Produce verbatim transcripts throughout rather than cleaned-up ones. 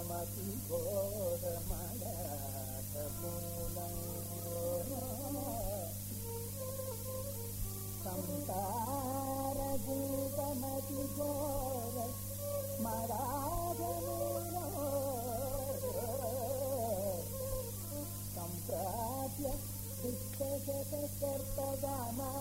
मति घोर मराठ मूलं संसार भूतमति घोर मराठ मूलं संप्राप्य दुःखशत सर्पगामा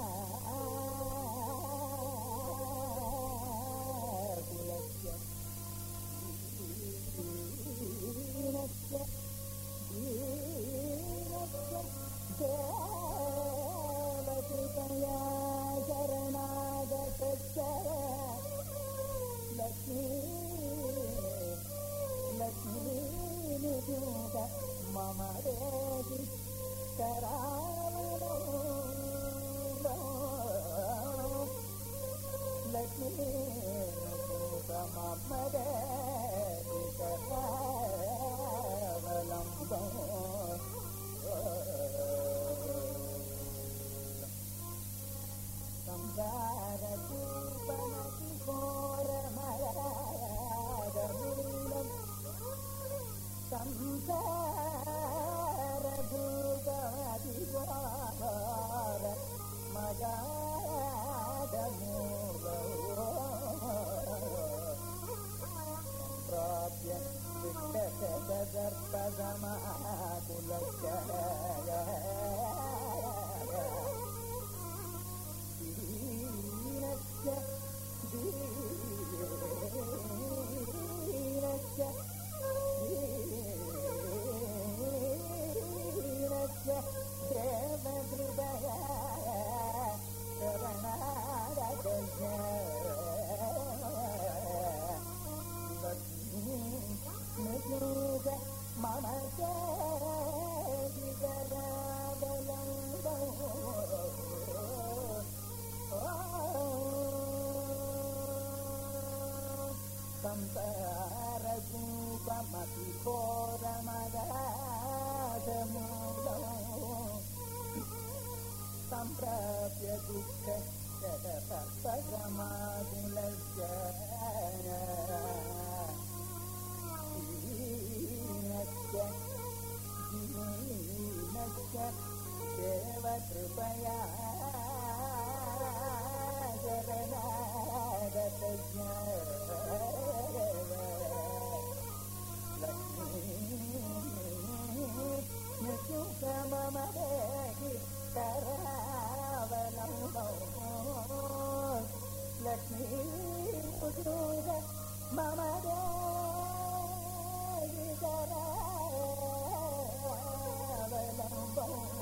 देवकृपया शरणागतस्य लक्ष्मी लक्ष्मीनिधूत मम देहि करावलो लक्ष्मीनिधूत मम देहि करावलम्बो संसारकूपमति घोरमरागमूलं संसारभूतमति घोरमरागमूलं प्राप्य विष्टशतदर्पसमाकुलस्य देवहृदया शरणागतस्य लक्ष्मीनिधूत मम देहि करावलम्बो संसारकूपमति घोरमरागमूलं संप्राप्य दुःखशतसर्पसमाकुलस्य दीनस्य दीनस्य देवकृपया शरणागतस्य लक्ष्मीनिधूत मम देहि करावलम्बो लक्ष्मीनिधूत मम देहि करावलम्बो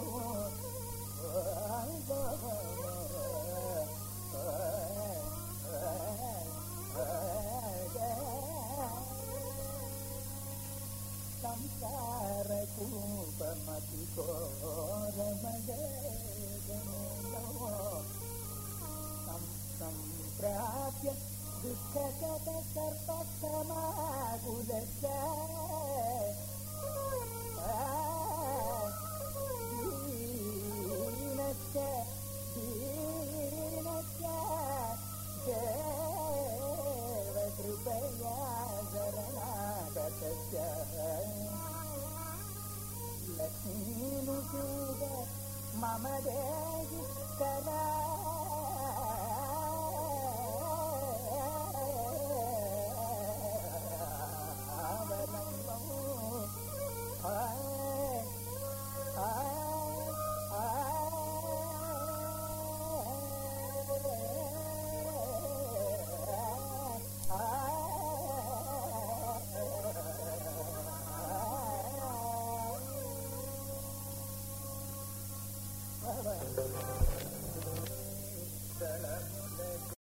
संसारकूपमति घोरमरागमूलं संप्राप्य दुःखशतसर्पसमाकुलस्य दीनस्य दीनस्य देवकृपया शरणागतस्य लक्ष्मीनिधूत मम देहि करावलम्बो